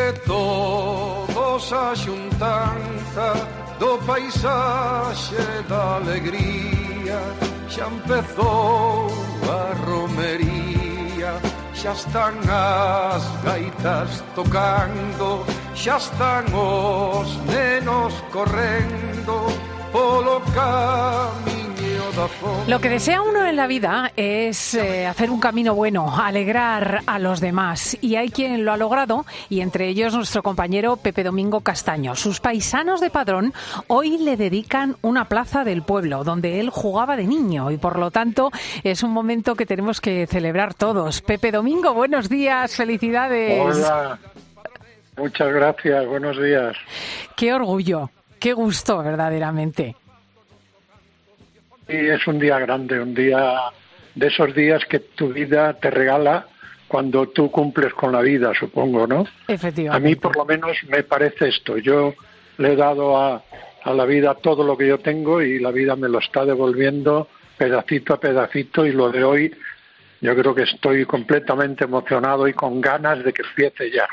de todos a xuntanza do paisaxe da alegría, xa empezou a romería, xa están as gaitas tocando, xa están os nenos correndo polo camiño da fonte. Lo que desea uno en la vida es hacer un camino bueno, alegrar a los demás. Y hay quien lo ha logrado, y entre ellos nuestro compañero Pepe Domingo Castaño. Sus paisanos de Padrón hoy le dedican una plaza del pueblo, donde él jugaba de niño. Y por lo tanto es un momento que tenemos que celebrar todos. Pepe Domingo, buenos días, felicidades. Hola, muchas gracias, buenos días. Qué orgullo, qué gusto verdaderamente. Y es un día grande, un día de esos días que tu vida te regala cuando tú cumples con la vida, supongo, ¿no? Efectivamente. A mí por lo menos me parece esto. Yo le he dado a la vida todo lo que yo tengo y la vida me lo está devolviendo pedacito a pedacito, y lo de hoy yo creo que estoy completamente emocionado y con ganas de que empiece ya.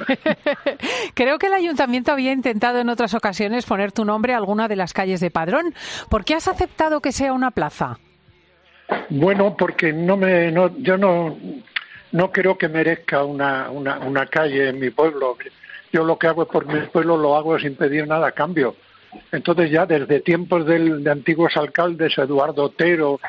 Creo que el ayuntamiento había intentado en otras ocasiones poner tu nombre a alguna de las calles de Padrón. ¿Por qué has aceptado que sea una plaza? Bueno, porque yo no creo que merezca una calle en mi pueblo. Yo lo que hago por mi pueblo lo hago sin pedir nada a cambio. Entonces ya desde tiempos de antiguos alcaldes, Eduardo Otero,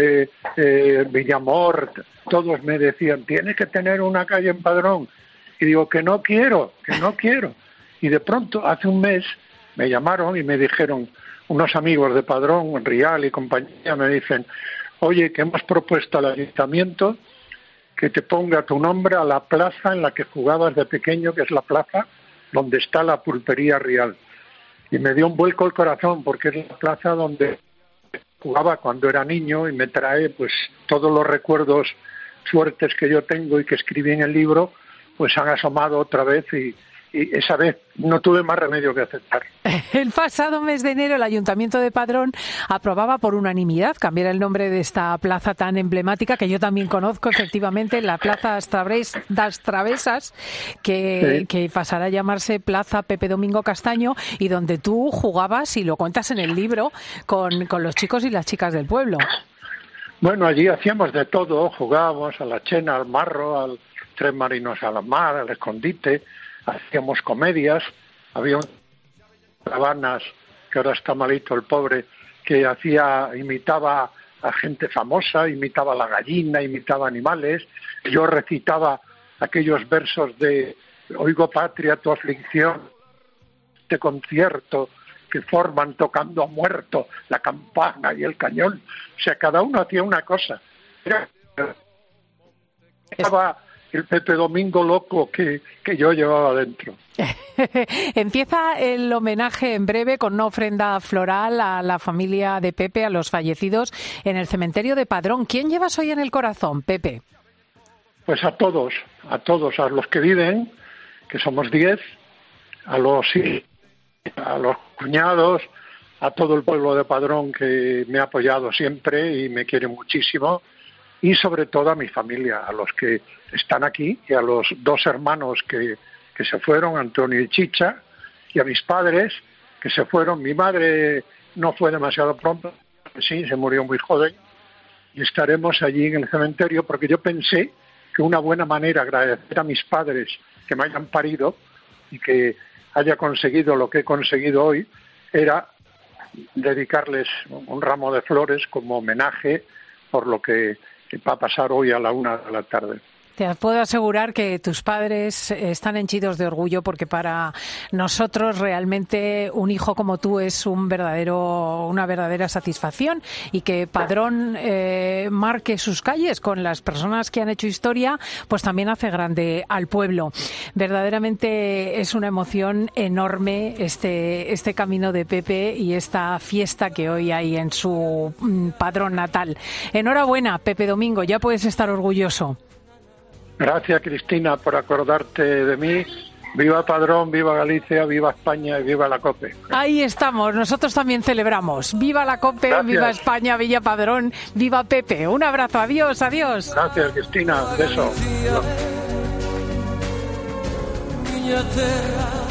Villamor, todos me decían, tienes que tener una calle en Padrón. Y digo que no quiero. Y de pronto, hace un mes, me llamaron y me dijeron, unos amigos de Padrón, Rial y compañía, me dicen, oye, que hemos propuesto al ayuntamiento que te ponga tu nombre a la plaza en la que jugabas de pequeño, que es la plaza donde está la pulpería Rial. Y me dio un vuelco el corazón, porque es la plaza donde jugaba cuando era niño, y me trae pues todos los recuerdos fuertes que yo tengo y que escribí en el libro, pues han asomado otra vez, y esa vez no tuve más remedio que aceptar. El pasado mes de enero el Ayuntamiento de Padrón aprobaba por unanimidad cambiar el nombre de esta plaza tan emblemática, que yo también conozco, efectivamente, la Plaza das Travesas, que pasará a llamarse Plaza Pepe Domingo Castaño, y donde tú jugabas, y lo cuentas en el libro, con los chicos y las chicas del pueblo. Bueno, allí hacíamos de todo, jugábamos a la chena, al marro, al tres marinos a la mar, al escondite, hacíamos comedias, había caravanas, que ahora está malito el pobre, que imitaba a gente famosa, imitaba a la gallina, imitaba animales. Yo recitaba aquellos versos de Oigo patria, tu aflicción, este concierto que forman tocando a muerto la campana y el cañón. O sea, cada uno hacía una cosa. Estaba el Pepe Domingo loco que yo llevaba dentro. Empieza el homenaje en breve con una ofrenda floral a la familia de Pepe, a los fallecidos, en el cementerio de Padrón. ¿Quién llevas hoy en el corazón, Pepe? Pues a todos, a los que viven, que somos 10, a los cuñados, a todo el pueblo de Padrón que me ha apoyado siempre y me quiere muchísimo, y sobre todo a mi familia, a los que están aquí, y a los 2 hermanos que se fueron, Antonio y Chicha, y a mis padres que se fueron. Mi madre no fue demasiado pronto, sí, se murió muy joven, y estaremos allí en el cementerio, porque yo pensé que una buena manera de agradecer a mis padres que me hayan parido y que haya conseguido lo que he conseguido hoy era dedicarles un ramo de flores como homenaje por lo que va a pasar hoy a la 1 de la tarde. Te puedo asegurar que tus padres están henchidos de orgullo, porque para nosotros realmente un hijo como tú es una verdadera satisfacción, y que Padrón marque sus calles con las personas que han hecho historia, pues también hace grande al pueblo. Verdaderamente es una emoción enorme este camino de Pepe y esta fiesta que hoy hay en su Padrón natal. Enhorabuena, Pepe Domingo, ya puedes estar orgulloso. Gracias, Cristina, por acordarte de mí. Viva Padrón, viva Galicia, viva España y viva la COPE. Ahí estamos, nosotros también celebramos. Viva la COPE, gracias. Viva España, viva Padrón, viva Pepe. Un abrazo, adiós, adiós. Gracias, Cristina, un beso. mia terra